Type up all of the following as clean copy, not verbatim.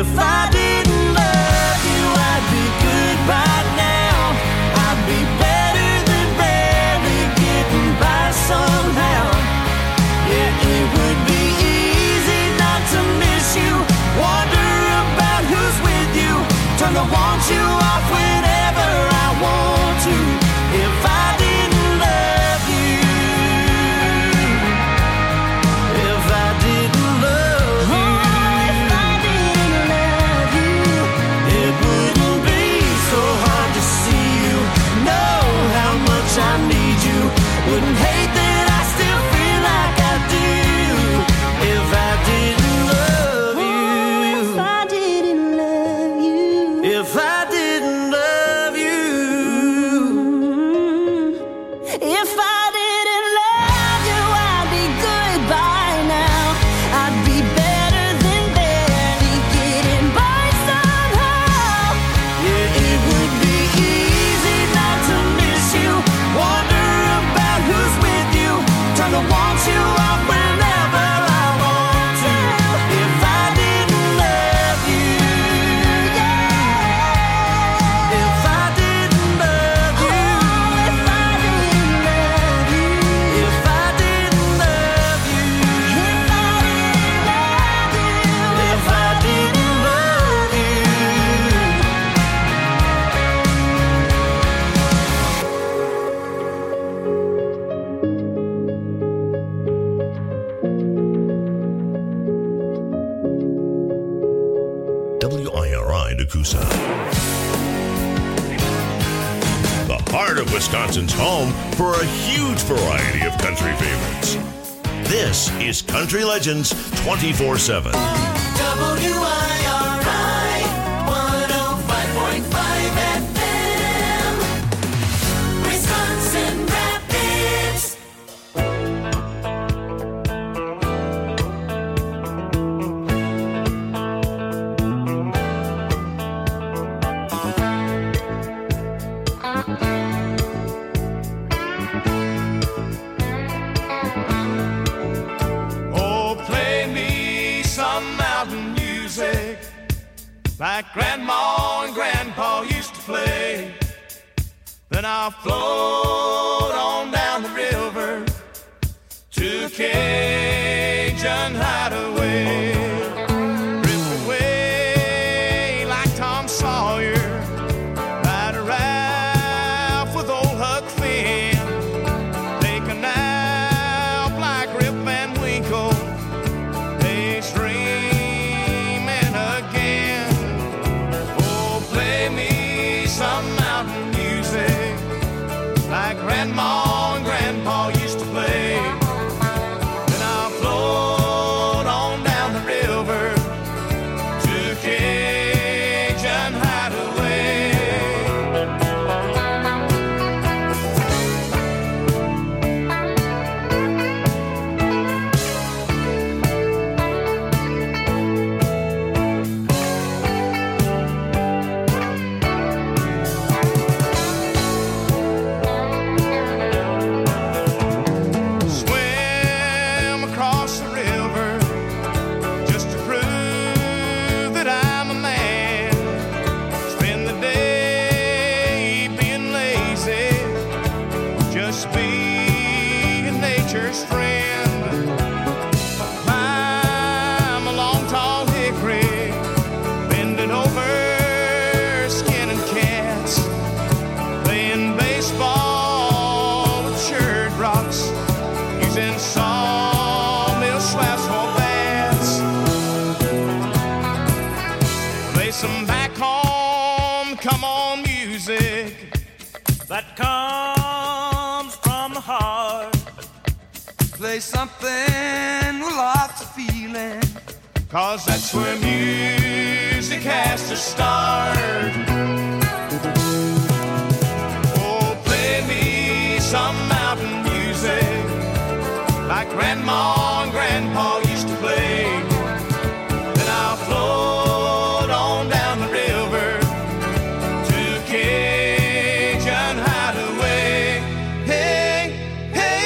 If I didn't love you, I'd be good right now. I'd be better than barely getting by somehow. Yeah, it would be easy not to miss you. Wonder about who's with you. Turn the want you off whenever I want to. If I didn't love you, if I didn't love you, if I didn't love you, it wouldn't be so hard to see you. Know how much I need you. Wouldn't hate that I still feel like I do. If I didn't love you, if I didn't love you, if I didn't love you, if I didn't love you, I'd be good by now. I'd be better than barely getting by somehow. Yeah, it would be easy not to miss you. Wonder about who's with you. Turn to want you off whenever I want to. If I didn't love you, yeah. If I didn't love you, if I didn't love you, if I didn't love you, if I didn't love you, if WIRI Nakusa. The heart of Wisconsin's home for a huge variety of country favorites. This is Country Legends 24/7. WIRI 105.5 FM, Wisconsin Rapids. Oh, play me some mountain music like Grandma and Grandpa used to play. Then I'll float on down the river to Cajun Hideaway. Drift away like Tom Sawyer, ride a raft with old Huck Finn. Take a nap like Rip Van Winkle, daydreaming again. Oh, play me some mountain music like Grandma and Grandpa used to play. Then I'll float on down the river to Cajun Hideaway. Swim across the river just to prove that I'm a man. Spend the day being lazy, just being nature's friend. Climb a long tall hickory, bending over, skinning cats, playing baseball with church rocks, using sawmill slabs for bats. Play some back home, come on music that comes from the heart. Play something with lots of feeling, 'cause that's where music has to start. Oh, play me some mountain music like Grandma and Grandpa used to play. Then I'll float on down the river to Cajun Hideaway. Hey, hey.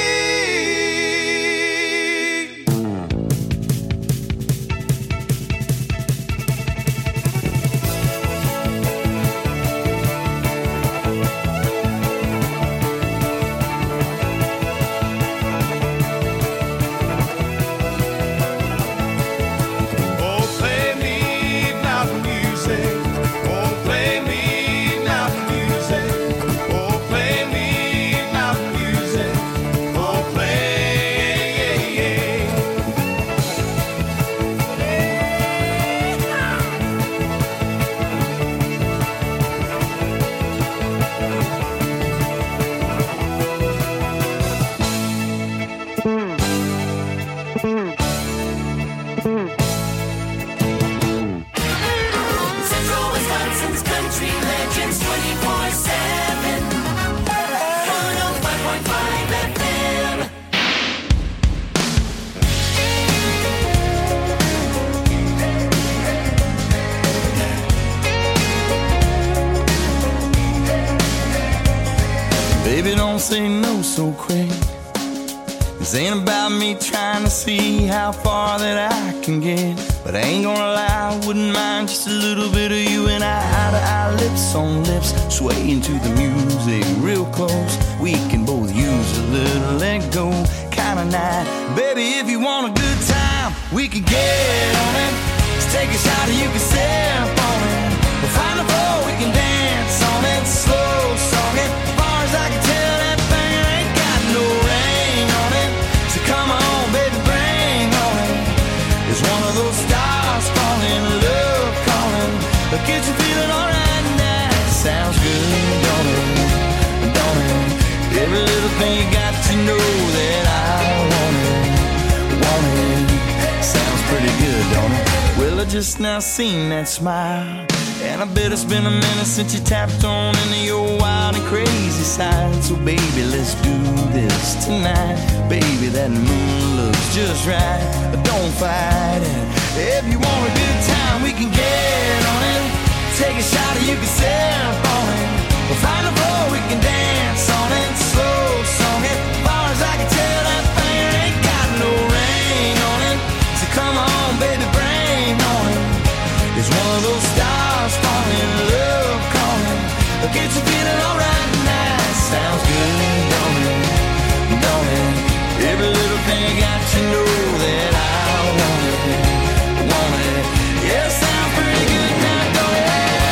don't say no so quick. This ain't about me trying to see how far that I can get, but I ain't gonna lie, I wouldn't mind just a little bit of you and I, eye to eye, lips on lips, swaying to the music real close. We can both use a little let go kind of night. Baby, if you want a good time, we can get on it. Let's take a shot and you can sip on it. We'll find the floor, we can dance on it. Slow song it, as far as I can tell, that thing ain't got no rain on it. So come on, baby, bring on it. It's one of those stars falling, love calling. But get you feeling alright now. Sounds good, don't it? Don't it? Every little thing you got to know that I want it. Want it. Sounds pretty good, don't it? Well, I just now seen that smile, and I bet it's been a minute since you tapped on into your wild and crazy side. So baby, let's do this tonight. Baby, that moon looks just right, but don't fight it. If you want a good time, we can get on it. Take a shot or you can sip on it. We'll find a floor, we can dance on it. Slow song it, as far as I can tell, that thing ain't got no rain on it. So come on, baby, bring on it. It's one of those stars falling, love calling. But get you feeling alright now. Sounds good, don't it? Don't it? Every little thing you got to know that I want it. Want it? Yeah, sounds pretty good now, don't it?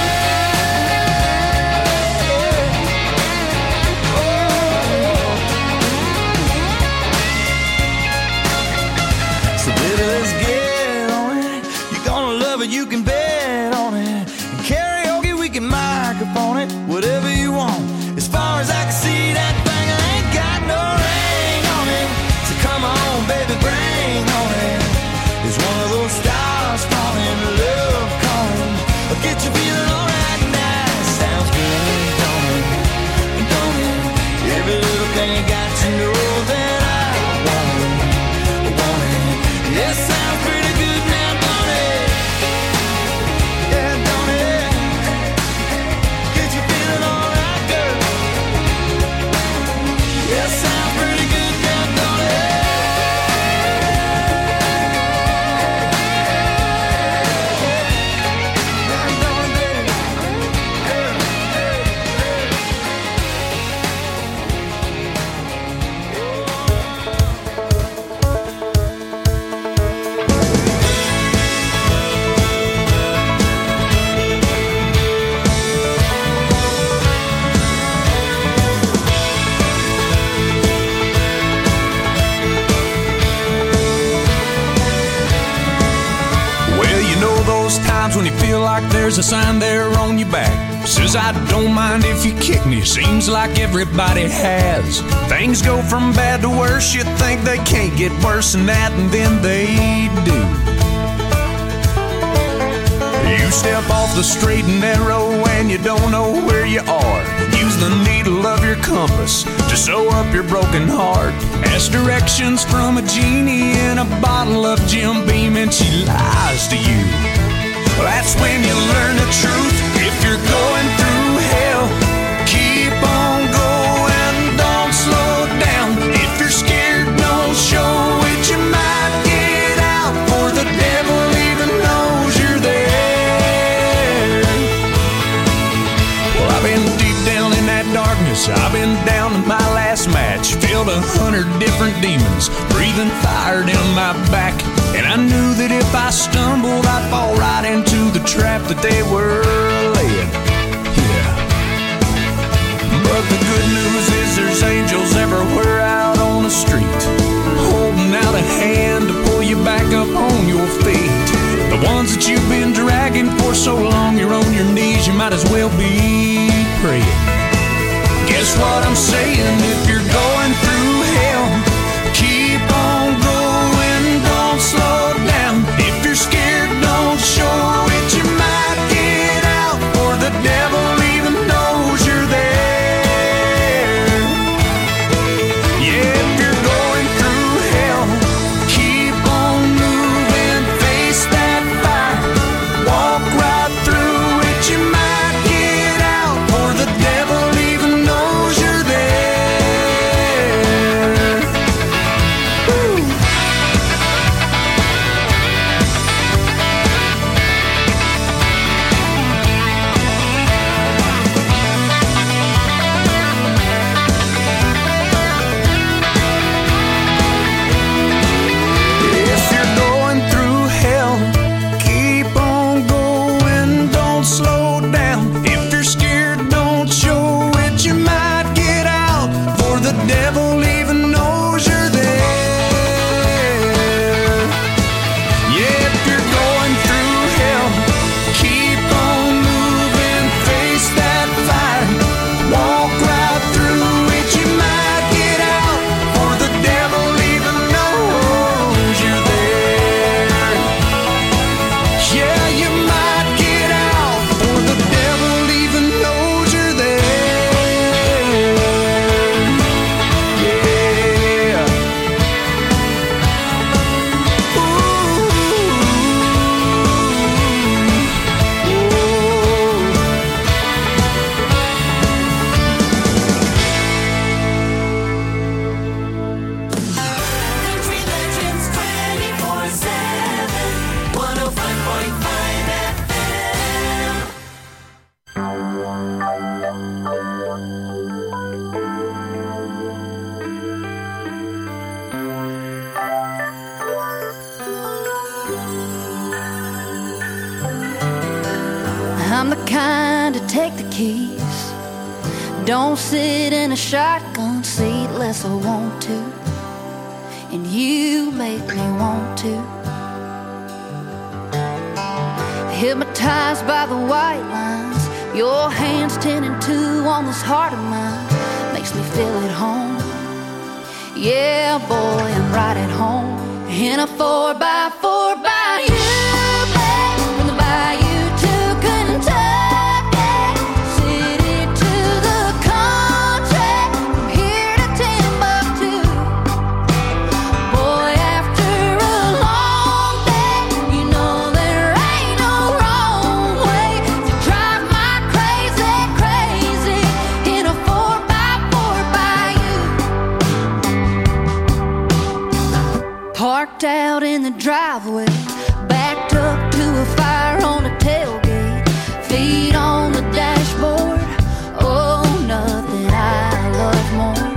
So baby, let's get on it. You're gonna love it, you can bet on it. And karaoke, we can microphone it. Whatever you want. As far as I can see, that thing ain't got no ring on it. So come on, baby, bring on it. It's one of those stars falling, love calling. But get you feeling alright now. Sounds good, don't it? Don't it? Every little thing you got to know that I want it. Want it? Yeah, sounds pretty good now, don't it? Yeah, don't it? Get you feeling alright, girl? Yeah, sounds pretty good now, don't it? Yeah, don't it? Well, you know those times when you feel like there's a sign there on your back. Says I don't mind if you kick me, seems like everybody has. Things go from bad to worse, you think they can't get worse than that, and then they do. You step off the straight and narrow and you don't know where you are. Use the needle of your compass to sew up your broken heart. Ask directions from a genie in a bottle of Jim Beam and she lies to you. That's when you learn the truth. If you're going through hell, keep on going, don't slow down. If you're scared, don't show it, you might get out, for the devil even knows you're there. Well, I've been deep down in that darkness, I've been down to my last match. Filled 100 different demons, breathing fire down my back. And I knew that if I stumbled, I'd fall right into the trap that they were laying. Yeah. But the good news is there's angels everywhere out on the street, holding out a hand to pull you back up on your feet. The ones that you've been dragging for so long, you're on your knees, you might as well be praying. Guess what I'm saying? If you're going through hell, keep on going, don't slow down. If you're scared, don't show it, you might get out, for the devil even knows you're there. Yeah, if you're going through hell, keep I'm the kind to take the keys. Don't sit in a shotgun seat unless I want to. And you make me want to. Hypnotized by the white lines, your hands 10 and 2 on this heart of mine. Makes me feel at home. Yeah, boy, I'm right at home. In a 4x4 by you, babe. From the bayou to Kentucky, city to the country, from here to Timbuktu. Boy, after a long day, you know there ain't no wrong way to drive my crazy, crazy in a 4x4 by you. Parked out in the driveway, backed up to a fire on the tailgate, feet on the dashboard. Oh, nothing I love more.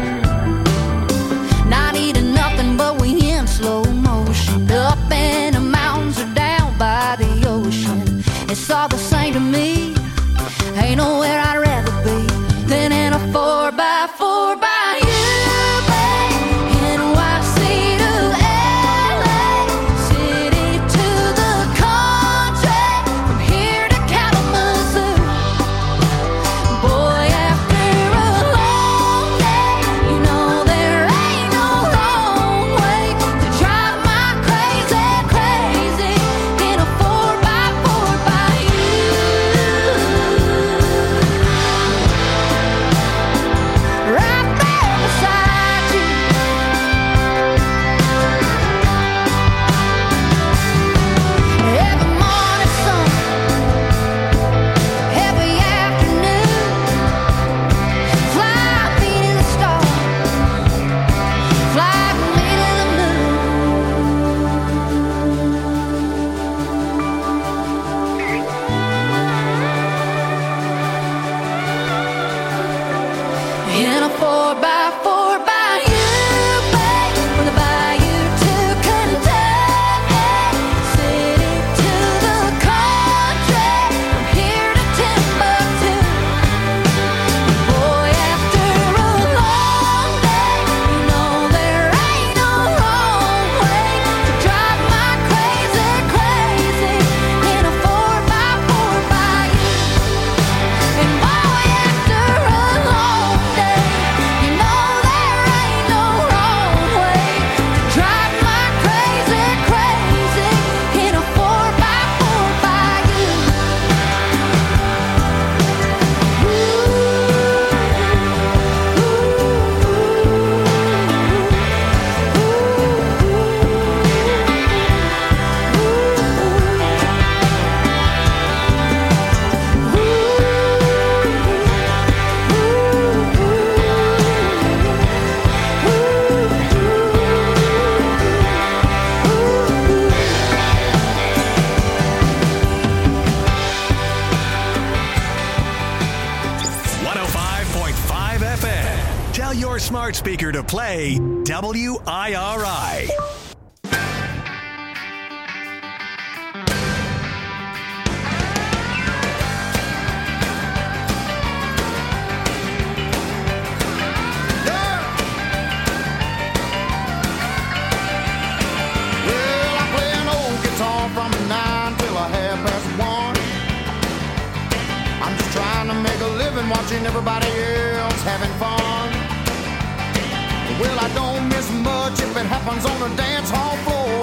Not eating nothing, but we in slow motion, up in the mountains or down by the ocean. It's all the same to me. Ain't nowhere I'd rather be than in a 4x4 by you, babe. NYC to LA, city to the country, from here to Kalamazoo. Boy, after a long day, you know there ain't no wrong way to drive my crazy, crazy in a 4x4 by you. Right there beside you. Every morning sun, every afternoon, fly me to the stars, fly me to the moon. In a 4x4 by you, babe. From the bayou to Kentucky, city to the country, from here to Timbuktu. Boy, after a long day, you know there ain't no wrong way to drive my crazy, crazy in a 4x4 by you. And boy, after a long day, you know there ain't no wrong way to drive my crazy, crazy in a 4x4 by you. Tell your smart speaker to play WIRI. Well, I play an old guitar from 9 till a 1:30. I'm just trying to make a living watching everybody else having fun. Well, I don't miss much if it happens on the dance hall floor.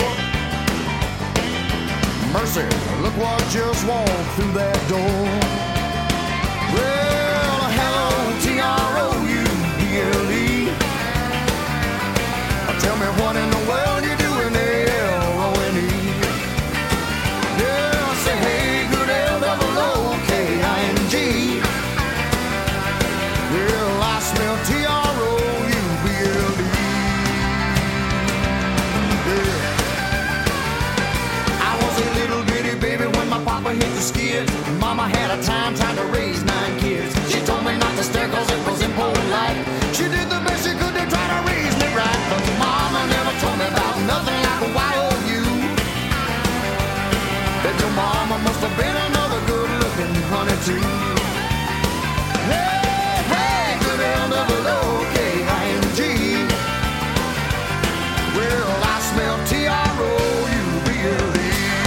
Mercy, look what just walked through that door. Well, hello, TROUBLE. Tell me what in the world you doing there, LONE. Yeah, I say, hey, good LOOKING. Well, I smell TROUBLE. Yeah. I was a little bitty baby when my papa hit the skid. Mama had a time trying to raise 9 kids. She told me not to stare cause it was impolite. She did the best she could to try to raise me right. But mama never told me about nothing like a YOU. Bet your mama must have been another good looking too. Hey, hey, good L-double-O-K-I-N-G. Well, I smell T-R-O-U-B-L-E.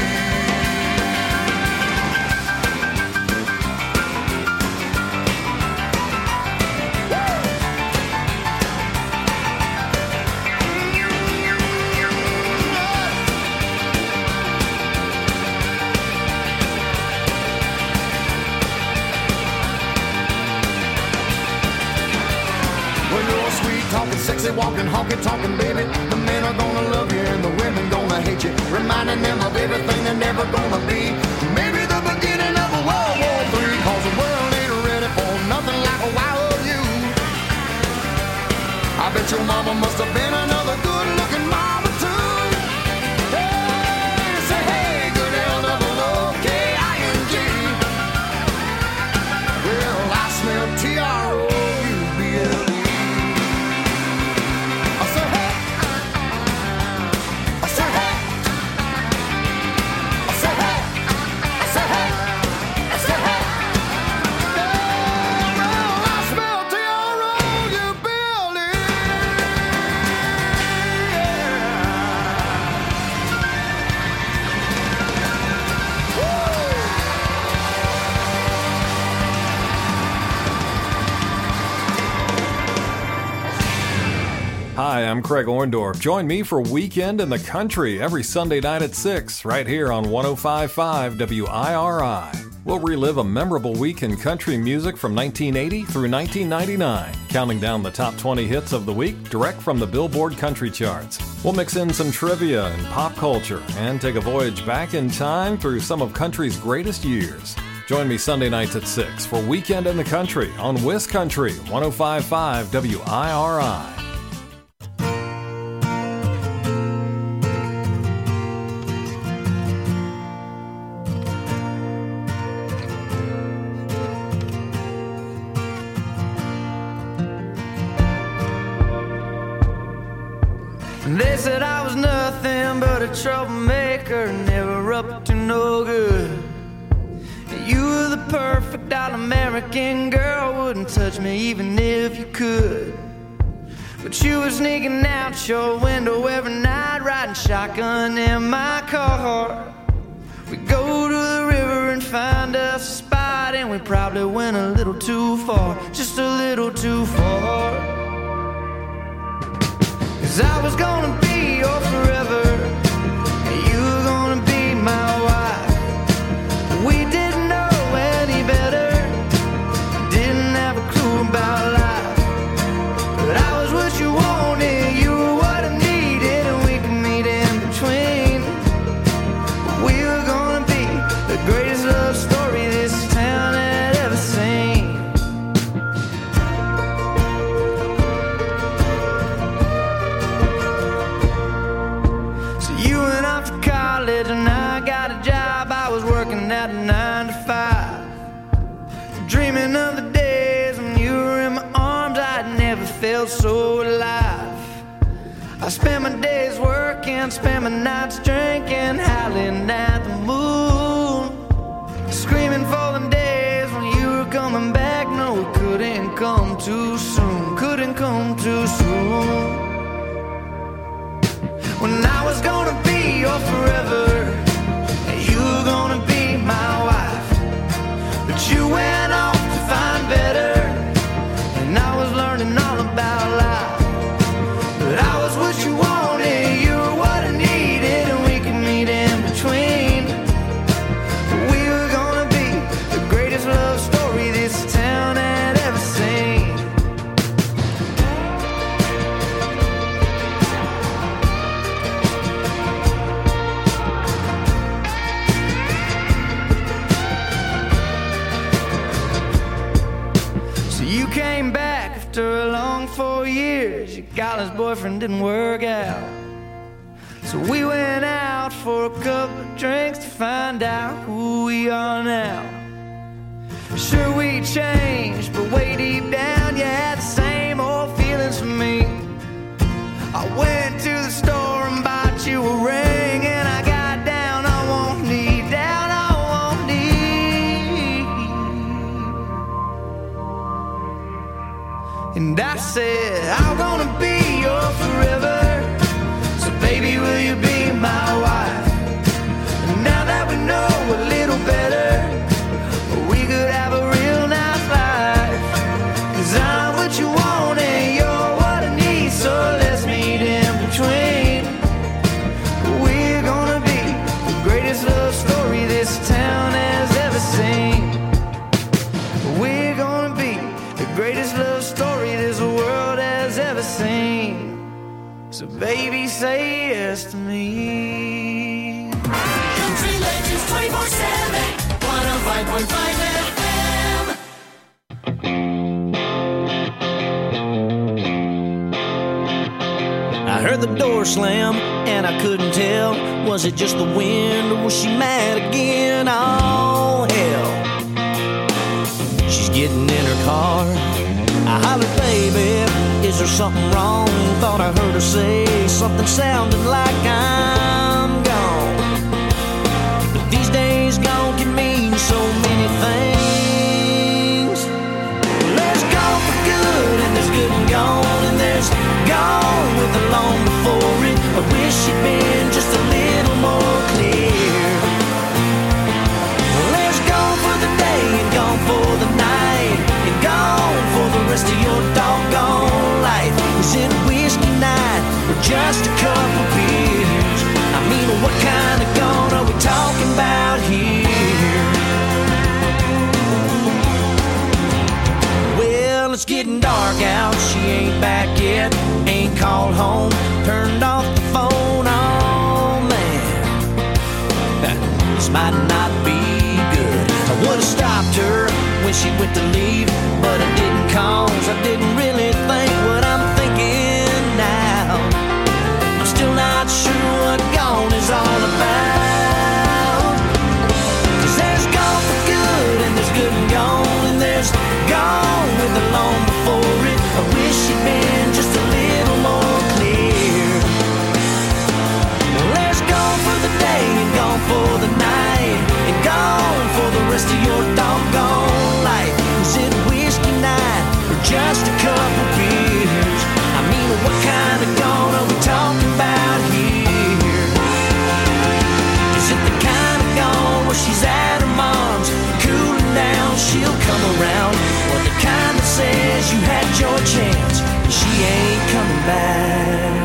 Talking sexy, walking, honky, talking, baby. The men are gonna love you and the women gonna hate you, reminding them of everything they're never gonna be. Maybe the beginning of a World War III, cause the world ain't ready for nothing like a wild you. I bet your mama must have been another good-looking mama too. Hey, say hey, good L-double-O-K-I-N-G. Well, I smell T-R-O-U-B-L-E. Hi, I'm Craig Orndorff. Join me for Weekend in the Country every Sunday night at 6, right here on 105.5 WIRI. We'll relive a memorable week in country music from 1980 through 1999, counting down the top 20 hits of the week direct from the Billboard Country Charts. We'll mix in some trivia and pop culture and take a voyage back in time through some of country's greatest years. Join me Sunday nights at 6 for Weekend in the Country on WisCountry 105.5 WIRI. They said I was nothing but a troublemaker, never up to no good. You were the perfect all-American girl, wouldn't touch me even if you could. But you were sneaking out your window every night, riding shotgun in my car. We go to the river and find us a spot, and we probably went a little too far, just a little too far. 'Cause I was gonna be your forever, and you were gonna be my wife. We didn't know any better, didn't have a clue about life. But I was what you wanted, you were what I needed, and we could meet in between. We were gonna be the greatest love story this town had ever seen. And I got a job, I was working at a 9 to 5, dreaming of the days when you were in my arms. I'd never felt so alive. I spent my days working, spent my nights drinking, howling at the moon, screaming for the days when you were coming back. No, it couldn't come too soon, couldn't come too soon. When I was gonna be your forever, and you were gonna be my wife. But you went off to find better, and I was learning all about life. But I was what you wanted, you were what I needed, and we could meet in between. We were gonna be the greatest love story this town had ever seen. You came back after a long 4 years. Your college boyfriend didn't work out, so we went out for a couple of drinks to find out who we are now. Sure, we changed, but way deep down you had the same old feelings for me. I went to the store and bought you a ring, and I got down on one knee, down on one knee. said, I'm gonna be your forever. So baby, will you be my wife? And now that we know a little better, we could have a real nice life. 'Cause I'm what you want and you're what I need, so let's meet in between. We're gonna be the greatest love story this town has ever seen. We're gonna be the greatest love story this world has ever seen. So baby, say yes to me. Country Legends 24/7, 105.5 FM. I heard the door slam and I couldn't tell. Was it just the wind or was she mad again? Oh hell. She's getting in her car. I hollered, baby, is there something wrong? Thought I heard her say something sounding like I'm gone. But these days gone can mean so many things. There's gone for good and there's good and gone, and there's gone with the long before it. I wish she'd been just a little more clear. Well, there's gone for the day and gone for the night, and gone for the rest of your doggone life. Is it whiskey night or just a couple beers? I mean, what kind of gone are we talking about here? Well, it's getting dark out, she ain't back yet. Ain't called home, turned off the phone, oh man. This might not be good. I would've stopped her when she went to leave, but I didn't, cause I didn't really think what I'm thinking now. I'm still not sure what gone is all about. 'Cause there's gone for good and there's good and gone, and there's gone with the long before it. I wish she'd been just a little more clear. Well, there's gone for the day and gone for the night, and gone for the rest of your doggone life. Is it whiskey night or just a couple beers? I mean, what kind of gone are we talking about here? Is it the kind of gone where she's at her mom's, cooling down, she'll come around? Or the kind that says you had your chance and she ain't coming back?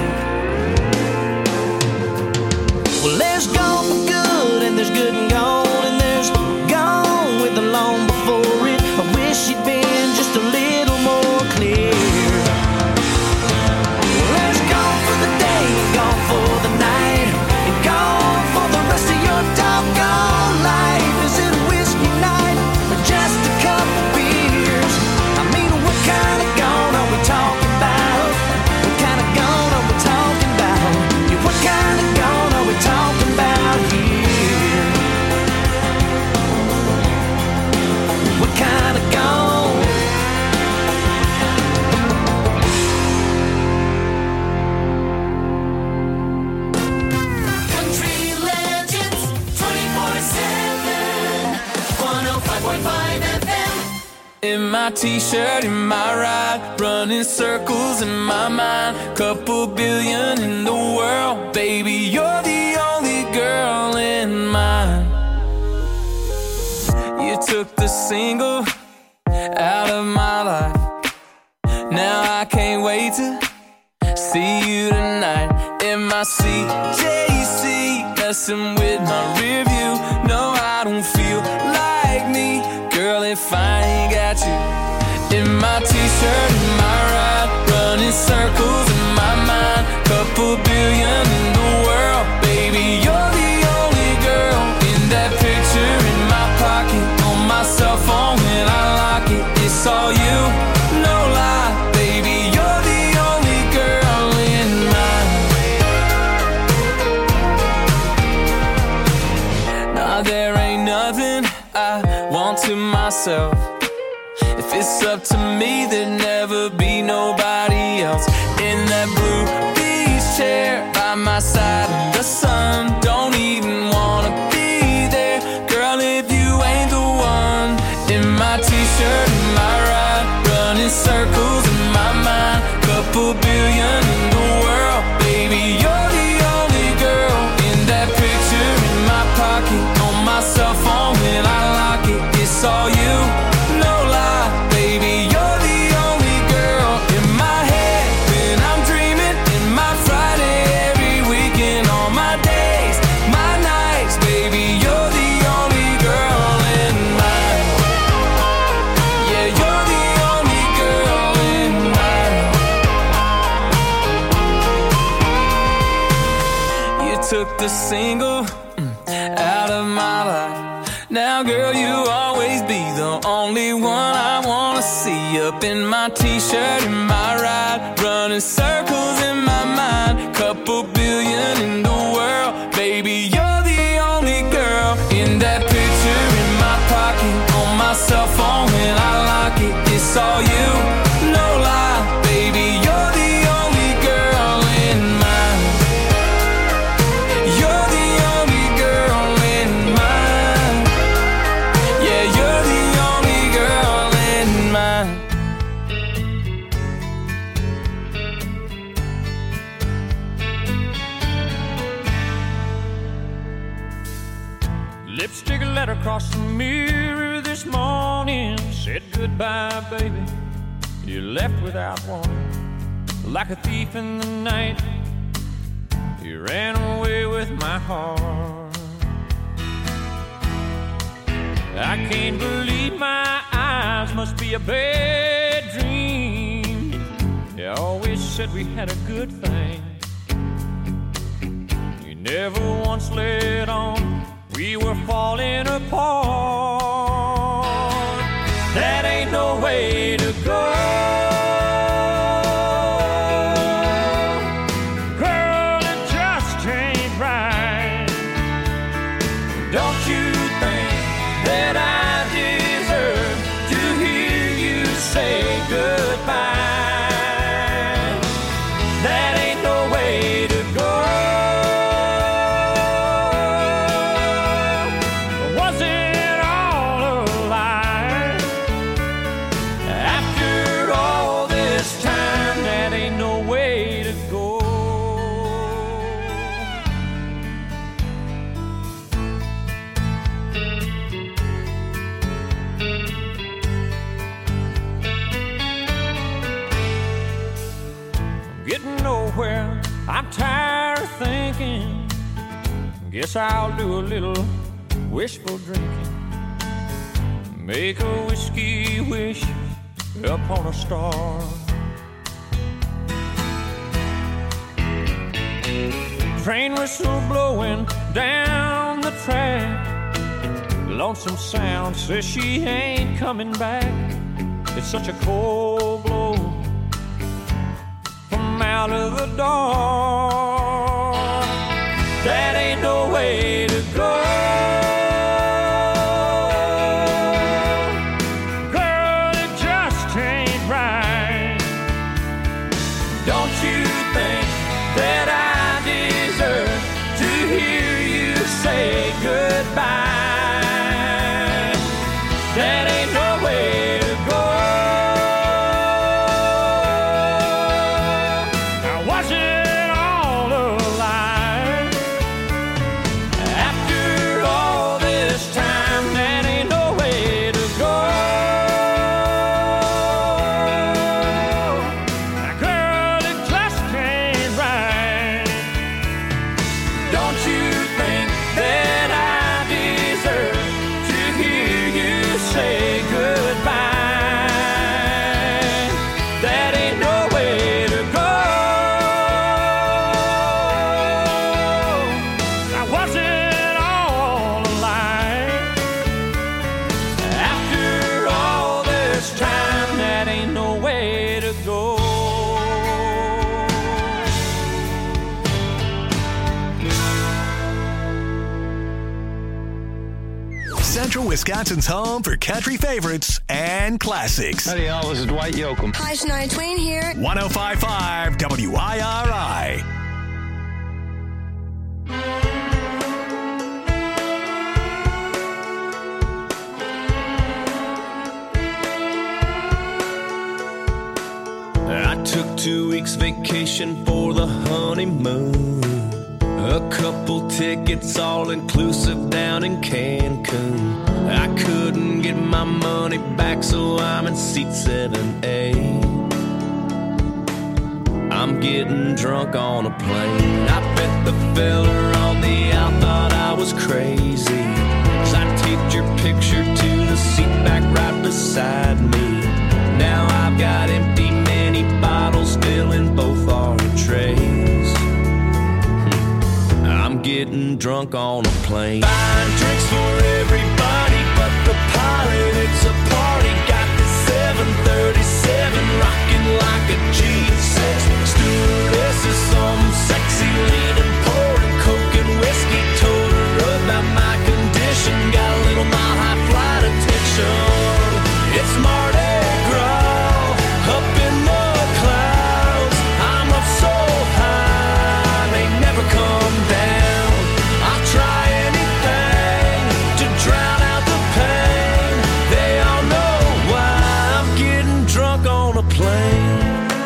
Well, there's gone for good and there's good and gone, and there's gone with the long before it. I wish she'd been just a little more clear. Well, there's gone for the day and gone for the night, and gone for the rest of your doggone life. Is it whiskey night or just a couple beers? I mean, what kind of gone are we talking about? What kind of gone are we talking about? Yeah, what kind of gone are we talking about here? What kind of gone? Country Legends 24/7, 105.5 FM. In my t-shirt, in my ride, running circles in my mind. Couple billion in the world, baby, you're the only girl in mine. You took the single out of my life. Now I can't wait to see you tonight. In my CJC, messing with my rear view. No, I don't feel like me, girl, if I ain't got you. In my t-shirt, in my ride, running circles in my mind. Couple billion in the world, baby, you're the only girl. In that picture in my pocket, on my cell phone when I lock it, it's all you, no lie, baby, you're the only girl in mine. Nah, there ain't nothing I want to myself. If it's up to me, there'd never be nobody else. In that blue beach chair by my side in the sun, don't even wanna be there, girl, if you ain't the one. In my t-shirt, in my ride, running circles in my mind. a single out of my life. Now, girl, you'll always be the only one I wanna see. Up in my t-shirt, in my ride, running circles in my mind. Couple billion in the world, baby, you're the only girl. In that picture in my pocket, on my cell phone when I lock it, it's all you, no lie, baby, you're the only girl in mine. You're the only girl in mine. Yeah, you're the only girl in mine. Lipstick letter across the mirror this morning said goodbye, baby. You left without warning, like a thief in the night. You ran away with my heart. I can't believe my eyes, must be a bad dream. You always said we had a good thing. You never once let on we were falling apart. That ain't no way to go. Girl, it just ain't right. Don't you think that I deserve to hear you say goodbye? That ain't no way to go. I'm tired of thinking. Guess I'll do a little wishful drinking. Make a whiskey wish upon a star. Train whistle blowing down the track. Lonesome Sound says she ain't coming back. It's such a cold blow out of the dark. That ain't no way to go. Girl, it just ain't right. Don't you think that I deserve to hear you say goodbye? That ain't no way to go. Central Wisconsin's home for country favorites and classics. Howdy, y'all. This is Dwight Yoakam. Hi, Shania Twain here. 105.5 WIRI. I took 2 weeks vacation for the honeymoon. A couple tickets all inclusive down in Cancun. I couldn't get my money back, so I'm in seat 7A. I'm getting drunk on a plane. I bet the fella on the out thought I was crazy, 'cause I taped your picture to the seat back right beside me. Now I've got empty mini bottles filling both our trays. I'm getting drunk on a plane. Buying drinks for everybody but the pilot. It's a party. Got the 737 rocking like a G6. Stewardess is some sexy leaning, pouring coke and whiskey. Told her about my condition. Got a little mile high flight attention. It's Mardi Gras up in the clouds. I'm up so high, they never come down. I'll try anything to drown out the pain. They all know why I'm getting drunk on a plane.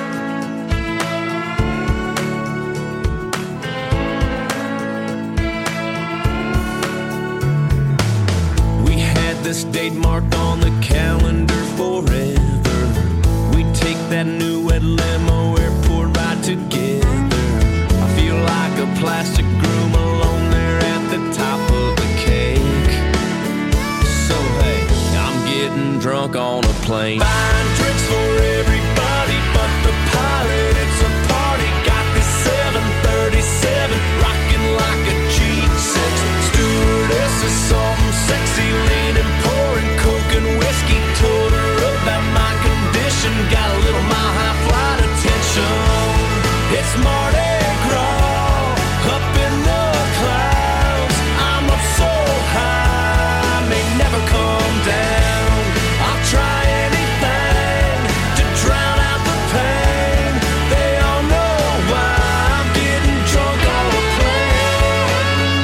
We had this date marked on the calendar forever. We take that new wet limo, airport ride together. I feel like a plastic groom alone there at the top of the cake. So hey, I'm getting drunk on a plane. Buying drinks for everybody but the pilot. It's a party. Got this 737 rocking like a G6. Stewardess is something sexy, leaning, pouring coke and whiskey. Told her about my condition. Got a little mile high flight attention. It's Mardi Gras up in the clouds. I'm up so high, may never come down. I'll try anything to drown out the pain. They all know why I'm getting drunk on a plane.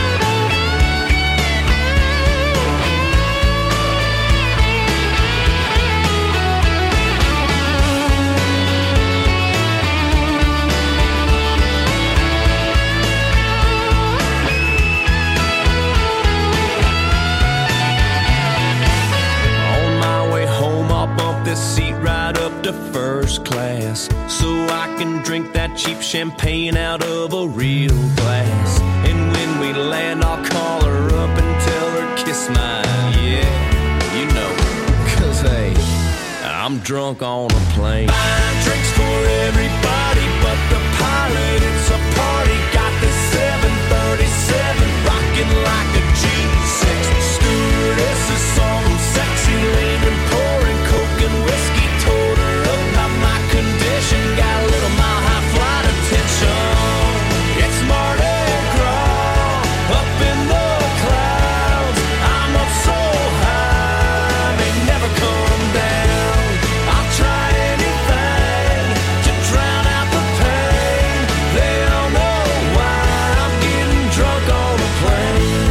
On my way home, I'll bump this seat right up to first class, so I can drink that cheap champagne out of a real glass. And when we land, I'll call her up and tell her kiss mine. Yeah, you know, 'cause hey, I'm drunk on a plane. Buying drinks for everybody but the pilot. It's a party. Got this 737 rocking like a G6. Stewardess is some sexy leaning, pouring coke and whiskey. Told her about my condition. Got a little mile high flight attention. It's Mardi Gras up in the clouds. I'm up so high, may never come down. I'll try anything to drown out the pain. They all know why I'm getting drunk on a plane.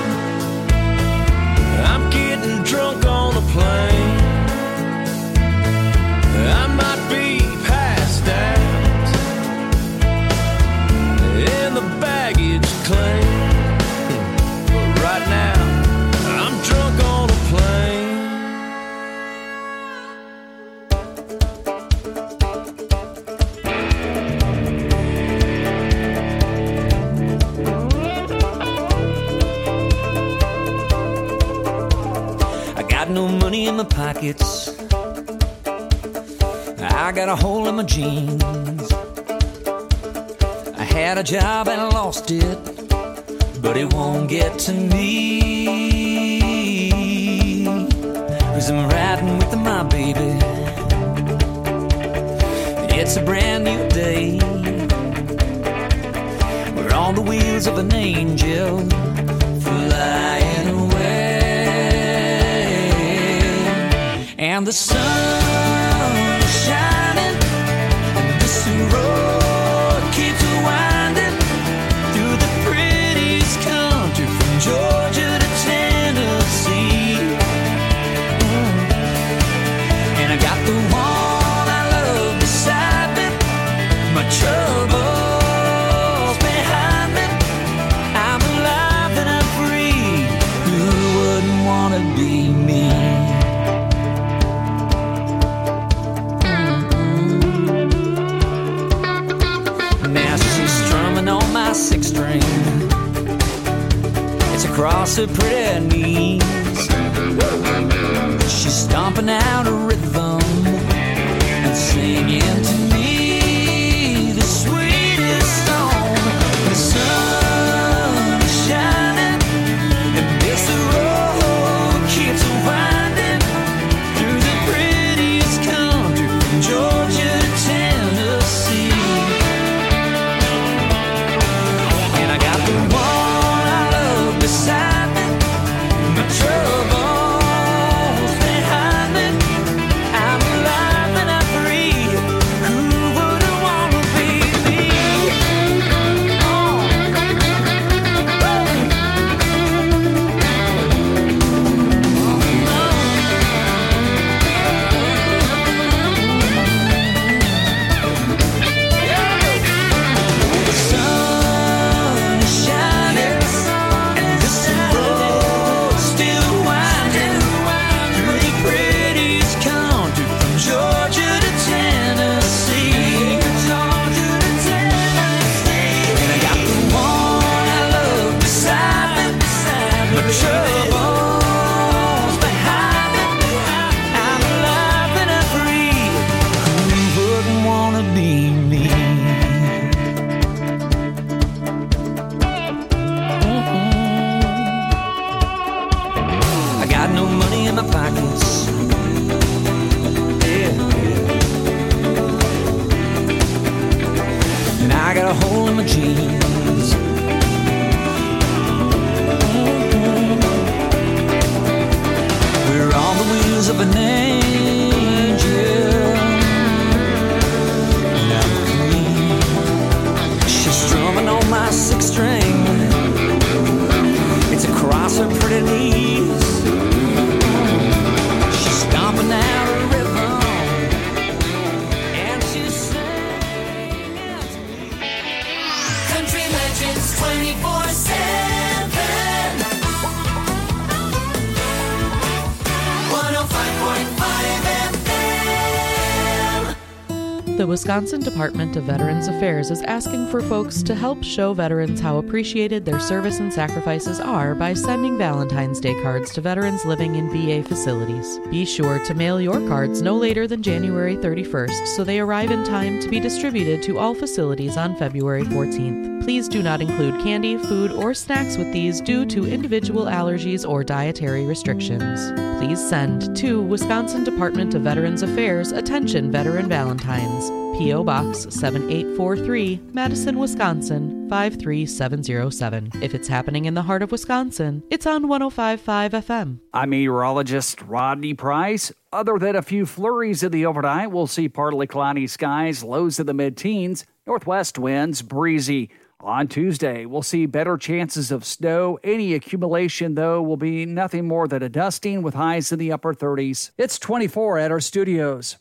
I'm getting drunk on a plane. I might be passed out in the baggage claim, but right now I'm drunk on a plane. I got no money in my pockets. I got a hole in my jeans. I had a job and I lost it, but it won't get to me. 'Cause I'm riding with my baby. It's a brand new day. We're on the wheels of an angel flying away. And the sun is shining, and this road keeps winding through the prettiest country from Georgia to Tennessee. And I got the one I love beside me, my troubles behind me. I'm alive and I'm free. Who wouldn't wanna be me? Now she's strumming on my six string. It's across her pretty knees. She's stomping out a rhythm and singing to me the sweetest song. The sun is my troubles behind me. I'm alive and I'm free. Who wouldn't wanna be me? I got no money in my pockets. And I got a hole in my jeans. We're on the wheels of an angel. And I'm clean. She's strumming on my sixth string. It's across her pretty knees. She's stomping out a rhythm. And she's singing to me. Country Legends 24/7. 105.5 FM. The Wisconsin Department of Veterans Affairs is asking for folks to help show veterans how appreciated their service and sacrifices are by sending Valentine's Day cards to veterans living in VA facilities. Be sure to mail your cards no later than January 31st so they arrive in time to be distributed to all facilities on February 14th. Please do not include candy, food, or snacks with these due to individual allergies or dietary restrictions. Please send to Wisconsin Department of Veterans Affairs, attention Veteran Valentines, P.O. Box 7843, Madison, Wisconsin 53707. If it's happening in the heart of Wisconsin, it's on 105.5 FM. I'm meteorologist Rodney Price. Other than a few flurries in the overnight, we'll see partly cloudy skies, lows in the mid-teens, northwest winds, breezy. On Tuesday, we'll see better chances of snow. Any accumulation, though, will be nothing more than a dusting with highs in the upper 30s. It's 24 at our studios.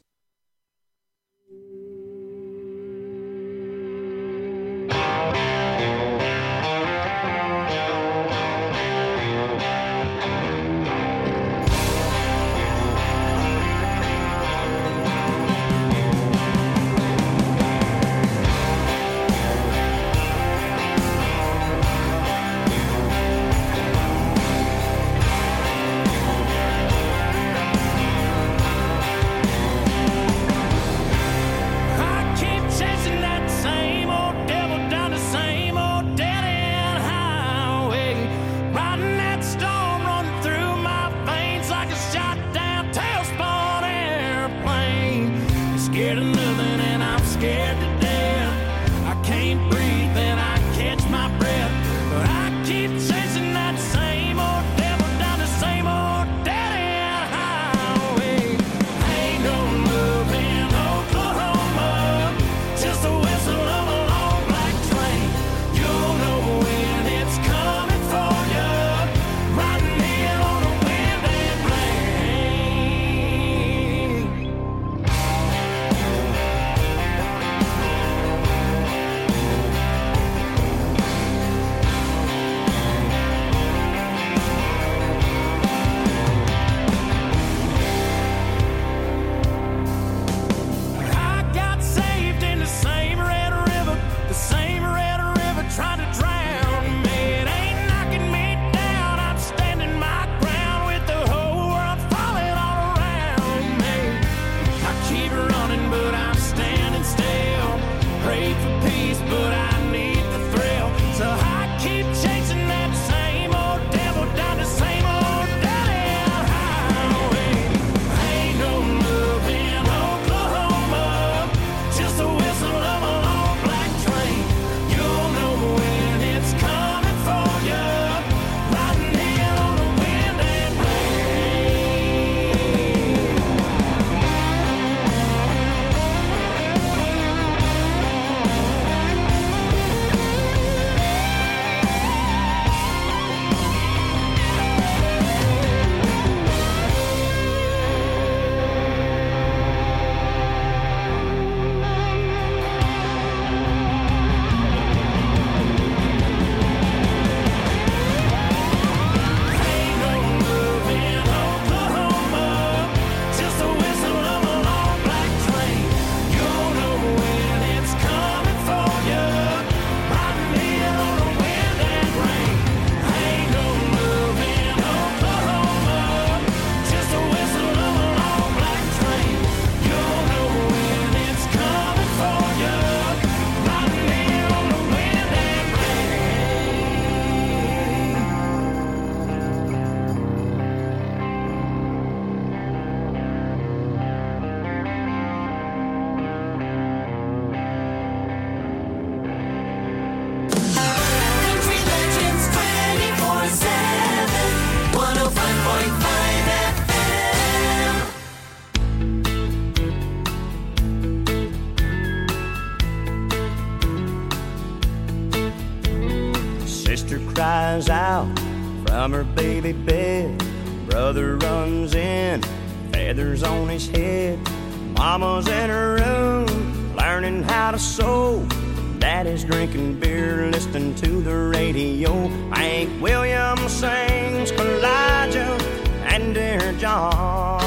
out from her baby bed. Brother runs in, feathers on his head. Mama's in her room, learning how to sew. Daddy's drinking beer, listening to the radio. Hank Williams sings Elijah and Dear John.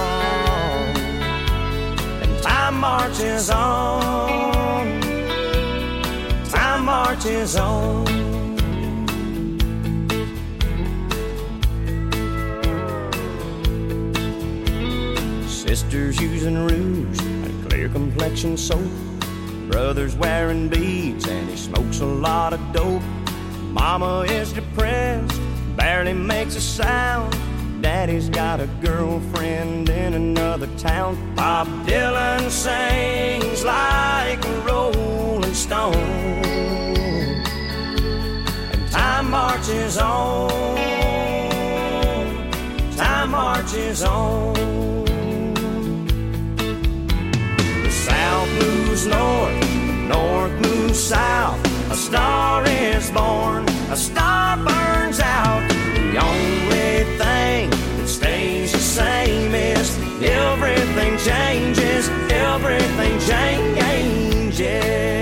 And time marches on. Time marches on. Sisters using rouge and clear complexion soap. Brother's wearing beads and he smokes a lot of dope. Mama is depressed, barely makes a sound. Daddy's got a girlfriend in another town. Bob Dylan sings like a rolling stone. And time marches on. Time marches on. South moves north, north moves south. A star is born, a star burns out. The only thing that stays the same is everything changes, everything changes.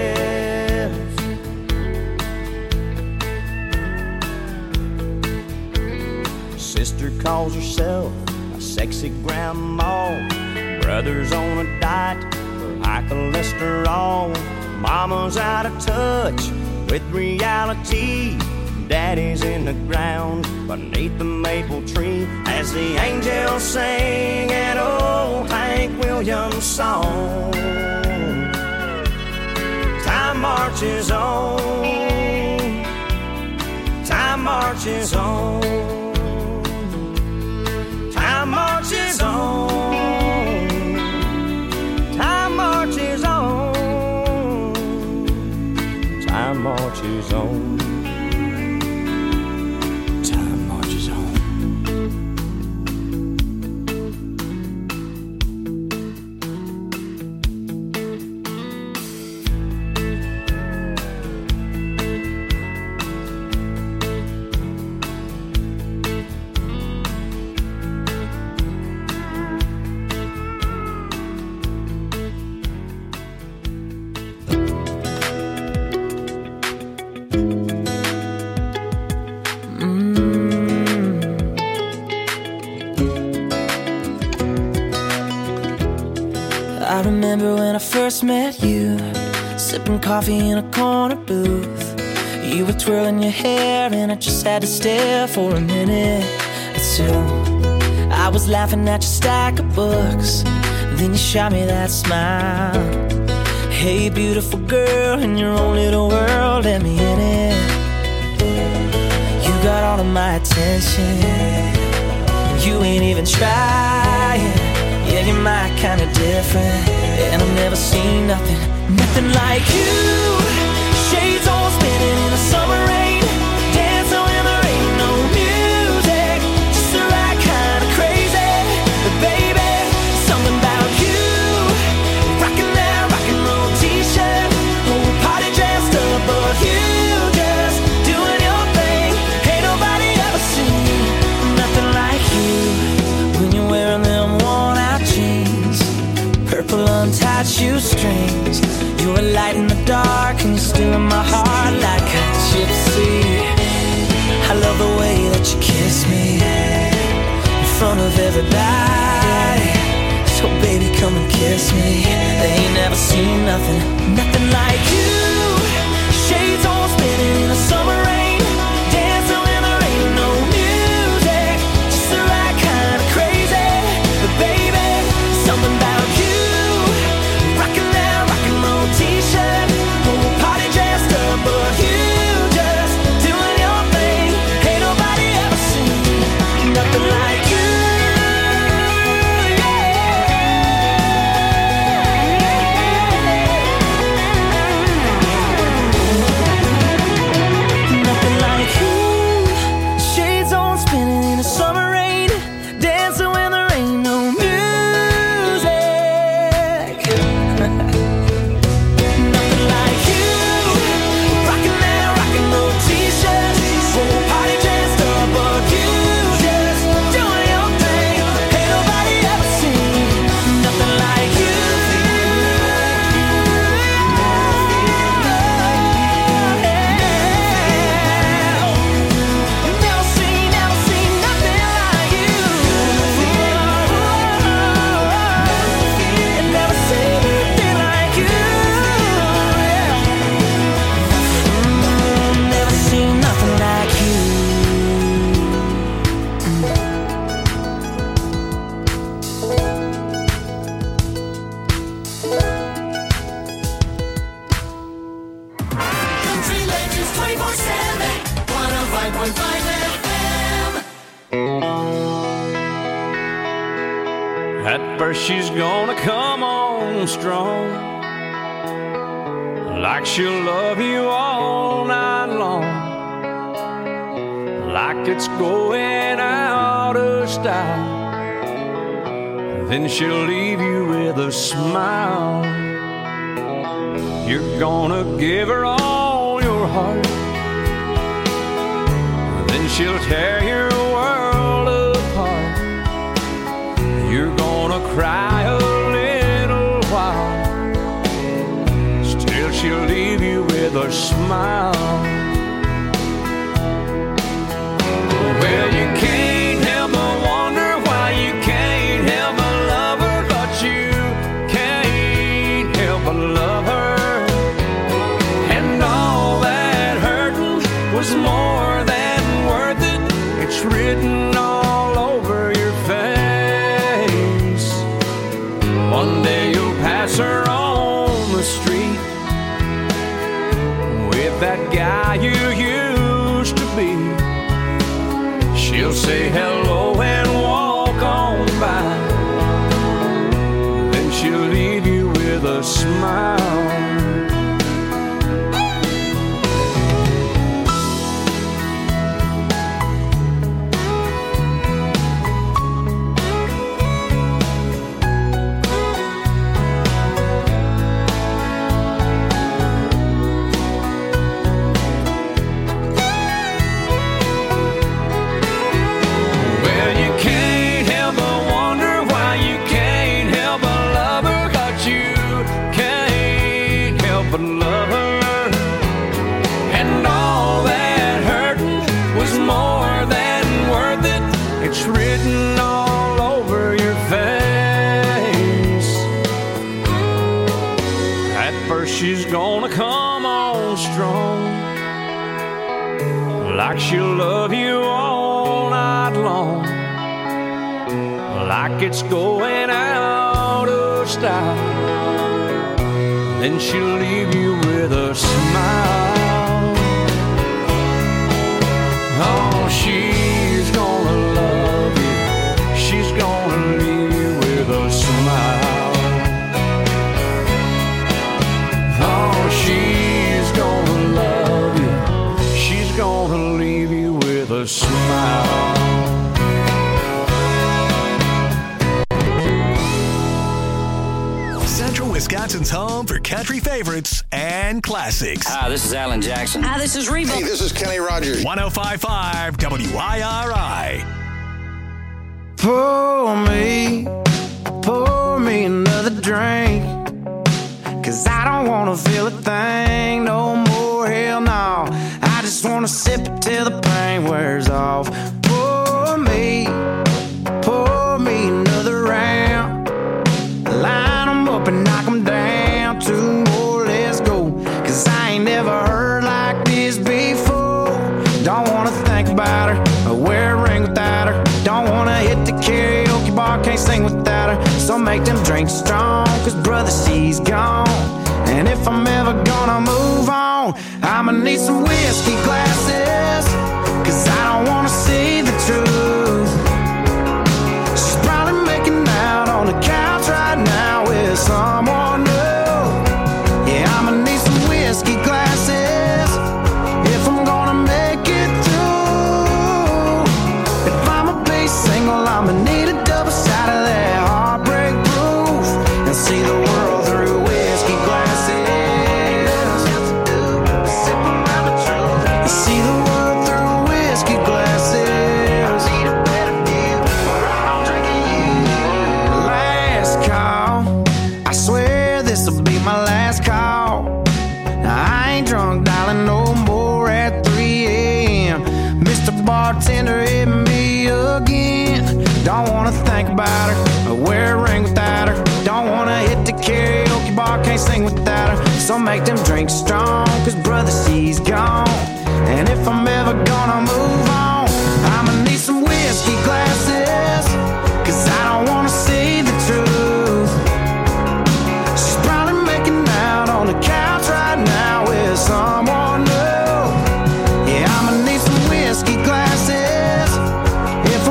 Sister calls herself a sexy grandma. Brother's on a diet for high cholesterol. Mama's out of touch with reality. Daddy's in the ground beneath the maple tree as the angels sing an old Hank Williams song. Time marches on. Time marches on. Time marches on. Time marches on. Time marches on. Time marches on. I remember when I first met you, sipping coffee in a corner booth. You were twirling your hair and I just had to stare for a minute or two. I was laughing at your stack of books, then you shot me that smile. Hey beautiful girl, in your own little world, let me in it. You got all of my attention, you ain't even trying. Yeah, you're my kind of different, and I've never seen nothing like you. Shades all spinning in the summer rain, dancing when there ain't no music, just the right kind of crazy. But baby, something about you, rocking that rock and roll t-shirt, whole party dressed up, but you just doing your thing. Ain't nobody ever seen nothing like you when you're wearing them worn-out jeans, purple untied shoestrings. You're a light in the dark and you're still in my heart like a gypsy. I love the way that you kiss me in front of everybody. So baby, come and kiss me. They ain't never seen nothing like you. Shades all spinning in the summer rain, dancing when there ain't no music, just the right kind of crazy. But baby, something about you, rocking that rock and roll t-shirt, whole party dressed up, but you just doing your thing. Ain't nobody ever seen nothing like you. At first she's gonna come on strong, like she'll love you all night long, like it's going out of style. Then she'll leave you with a smile. You're gonna give her all your heart, then she'll tear your world apart. You're gonna cry a little while, still she'll leave you with a smile. Well, you can't help but wonder why you can't help but love her, but you can't help but love her. And all that hurting was more than worth it. It's written all over your face. One day you'll pass her on the street with that guy you used to be. She'll say hello and walk on by, then she'll leave you with a smile. She's gonna come on strong, like she'll love you all night long, like it's going out of style. Then she'll leave you with a smile. Oh, she's gonna love you, she's gonna leave you with a smile. She's gonna love you, she's gonna leave you with a smile. Central Wisconsin's home for country favorites and classics. Hi, this is Alan Jackson. Hi, this is Reba. Hey, this is Kenny Rogers. 105.5 WIRI. Pour me another drink, 'cause I don't wanna feel a thing no more, hell no. I just wanna sip it till the pain wears off. Pour me another round. Line 'em up and knock 'em down. Two more, let's go. 'Cause I ain't never heard like this before. Don't wanna think about her or wear a ring without her. Don't wanna hit the karaoke bar, can't sing without her. So make them drinks strong, 'cause brother, she's gone. And if I'm ever gonna move on, I'ma need some whiskey glasses, 'cause I don't wanna see the truth. She's probably making out on the couch right now with someone new. Yeah, I'ma need some whiskey glasses if I'm gonna make it through. If I'ma be single, I'ma need a double shot of that heartbreak proof and see the world through whiskey glasses. See the world through whiskey glasses. I need a better view, or I'm drinking you. Last call, I swear this'll be my last call. Now, I ain't drunk, darling, no more at 3 a.m. Mr. Bartender hit me again. Don't wanna think about her or wear a ring without her. Don't wanna hit the karaoke bar, can't sing without her. So make them drinks strong, 'cause brother, she's gone. And if I'm ever gonna move on, I'ma need some whiskey glasses, 'cause I don't wanna see the truth. She's probably making out on the couch right now with someone new. Yeah, I'ma need some whiskey glasses if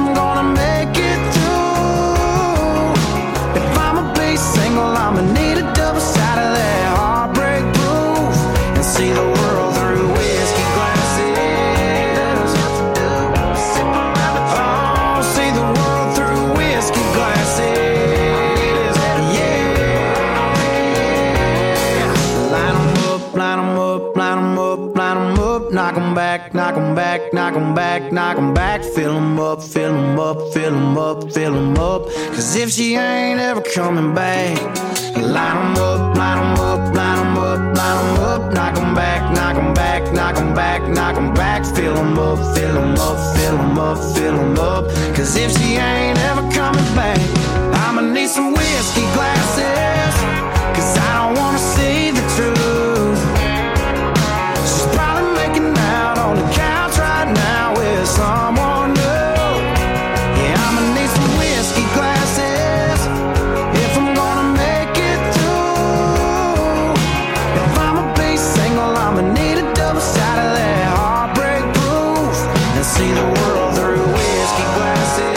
back, knock 'em back, knock 'em back. Fill 'em up, fill 'em up, fill 'em up, fill 'em up. Cause if she ain't ever coming back, line 'em up, line 'em up, line 'em up, line 'em up. Knock 'em back, knock 'em back, knock 'em back, knock 'em back. Fill 'em up, fill 'em up, fill 'em up, fill 'em up. Cause if she ain't ever coming back, I'ma need some whiskey glasses. Cause I don't wanna see the truth. She's probably making out on the couch right now with someone new. Yeah, I'ma need some whiskey glasses if I'm gonna make it through. If I'ma be single, I'ma need a double shot of that heartbreak proof and see the world through whiskey glasses.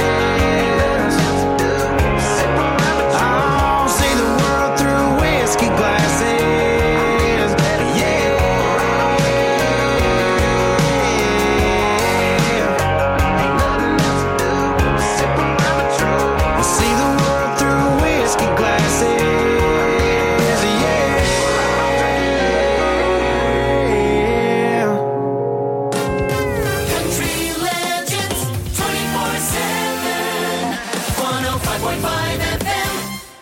Oh, see the world through whiskey glasses. Yeah. Ain't nothing else to do but sip around the truth. See the world through whiskey glasses. Yeah. Country Legends 24/7, 105.5 FM.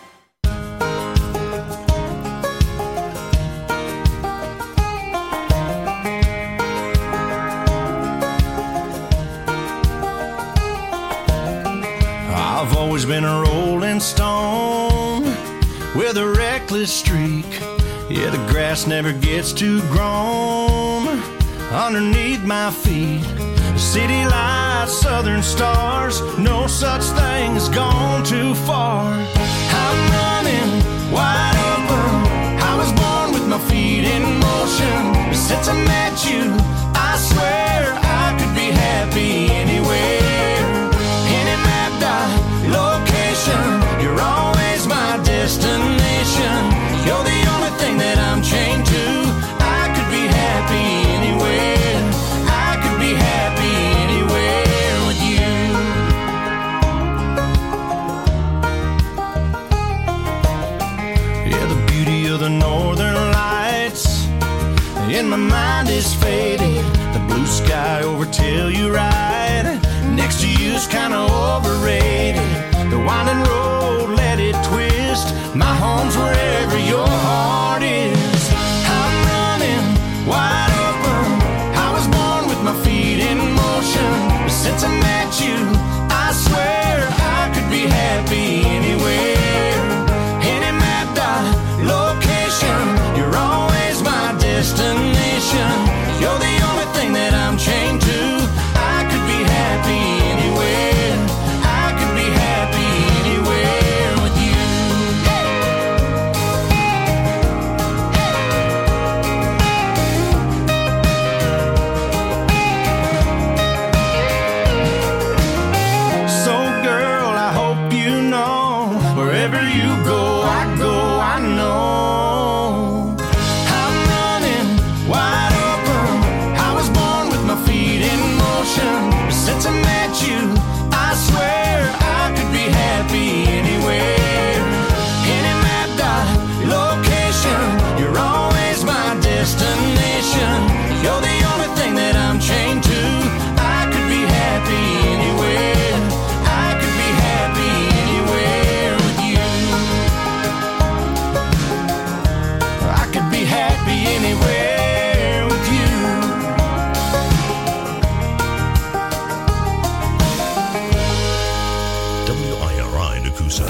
I've always been a rolling stone with a reckless streak. Yeah, the grass never gets too grown underneath my feet. City lights, southern stars, no such thing as gone too far. I'm running wide open. I was born with my feet in motion. Since I met you, I swear I could be happy anywhere. Any map dot location, you're always my destination. You're the only thing that I'm chained to. I could be happy anywhere. I could be happy anywhere with you. Yeah, the beauty of the northern lights in my mind is faded. The blue sky over Telluride next to you's kinda overrated. The winding road, let it twist. My home's wherever your heart is. I'm running wide open. I was born with my feet in motion. Since I met you, I swear I could be happy anywhere. Any map dot location, you're always my destination. You're the only thing that I'm chained to. I could be happy anywhere. I could be happy anywhere with you. So girl, I hope you know, wherever you go, I know. I'm running wide open. I was born with my feet in motion. Since I met you, I swear I could be happy anywhere. Any map dot location, you're always my destination. You're the only thing that I'm chained to. I could be happy anywhere. I could be happy anywhere with you. I could be happy anywhere with you. WIRI Nakusa.